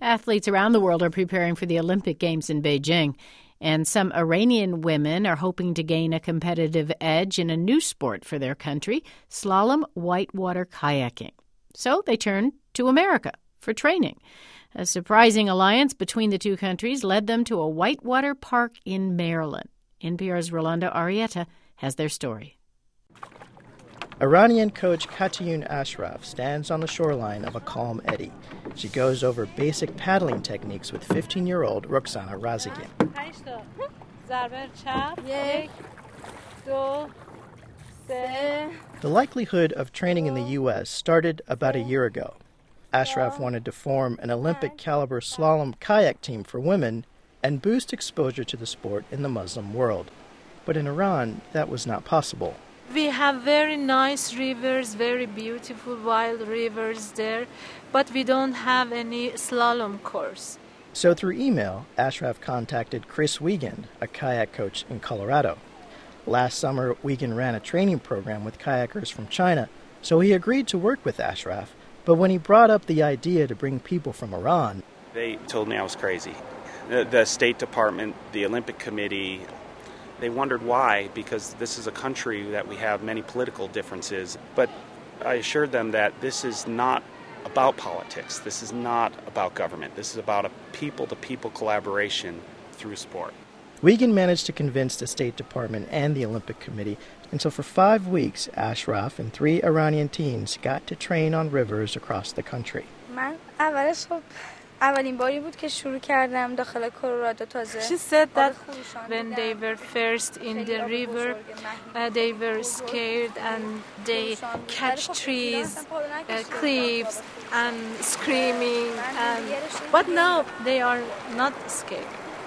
Athletes around the world are preparing for the Olympic Games in Beijing, and some Iranian women are hoping to gain a competitive edge in a new sport for their country, slalom whitewater kayaking. So they turned to America for training. A surprising alliance between the two countries led them to a whitewater park in Maryland. NPR's Rolando Arrieta has their story. Iranian coach Khatayun Ashraf stands on the shoreline of a calm eddy. She goes over basic paddling techniques with 15-year-old Roxana Razagian. The likelihood of training in the U.S. started about a year ago. Ashraf wanted to form an Olympic-caliber slalom kayak team for women and boost exposure to the sport in the Muslim world. But in Iran, that was not possible. We have very nice rivers, very beautiful wild rivers there, but we don't have any slalom course. So through email, Ashraf contacted Chris Wiegand, a kayak coach in Colorado. Last summer, Wiegand ran a training program with kayakers from China, so he agreed to work with Ashraf. But when he brought up the idea to bring people from Iran, they told me I was crazy. The State Department, the Olympic Committee, they wondered why, because this is a country that we have many political differences. But I assured them that this is not about politics. This is not about government. This is about a people-to-people collaboration through sport. Wiegand managed to convince the State Department and the Olympic Committee, and so for 5 weeks, Ashraf and 3 Iranian teens got to train on rivers across the country. She said that when they were first in the river, they were scared and they catch trees, cliffs, and screaming. But now they are not scared.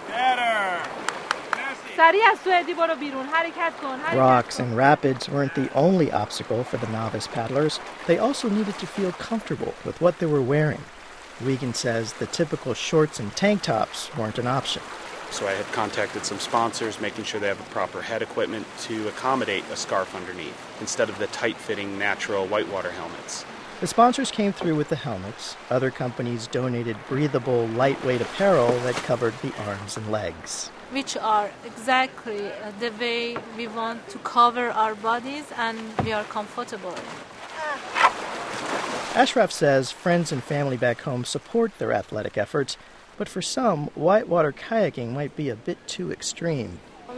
Rocks and rapids weren't the only obstacle for the novice paddlers. They also needed to feel comfortable with what they were wearing. Wiegand says the typical shorts and tank tops weren't an option. So I had contacted some sponsors, making sure they have the proper head equipment to accommodate a scarf underneath, instead of the tight-fitting natural whitewater helmets. The sponsors came through with the helmets. Other companies donated breathable, lightweight apparel that covered the arms and legs. Which are exactly the way we want to cover our bodies and we are comfortable. Ashraf says friends and family back home support their athletic efforts, but for some, whitewater kayaking might be a bit too extreme.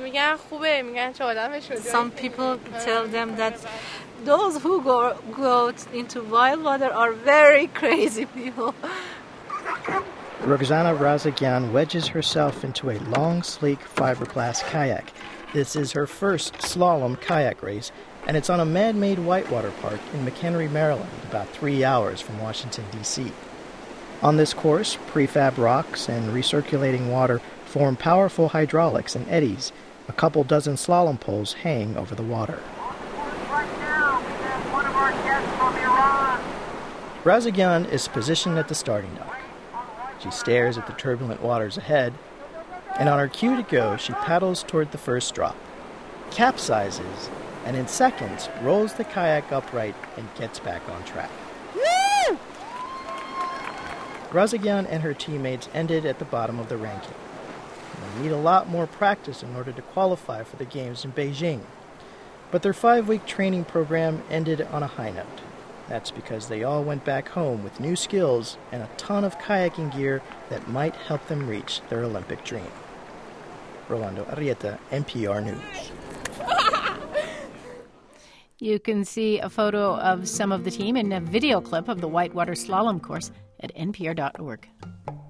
Some people tell them that those who go into wild water are very crazy people. Roxana Razagian wedges herself into a long, sleek fiberglass kayak. This is her first slalom kayak race, and it's on a man-made whitewater park in McHenry, Maryland, about 3 hours from Washington, D.C. On this course, prefab rocks and recirculating water form powerful hydraulics and eddies. A couple dozen slalom poles hang over the water. Right now, we have one of our guests from Iran. Razagian is positioned at the starting dock. She stares at the turbulent waters ahead, and on her cue to go, she paddles toward the first drop, capsizes, and in seconds rolls the kayak upright and gets back on track. Woo! Razagian and her teammates ended at the bottom of the ranking. They need a lot more practice in order to qualify for the games in Beijing. But their 5-week training program ended on a high note. That's because they all went back home with new skills and a ton of kayaking gear that might help them reach their Olympic dream. Rolando Arrieta, NPR News. You can see a photo of some of the team and a video clip of the whitewater slalom course at npr.org.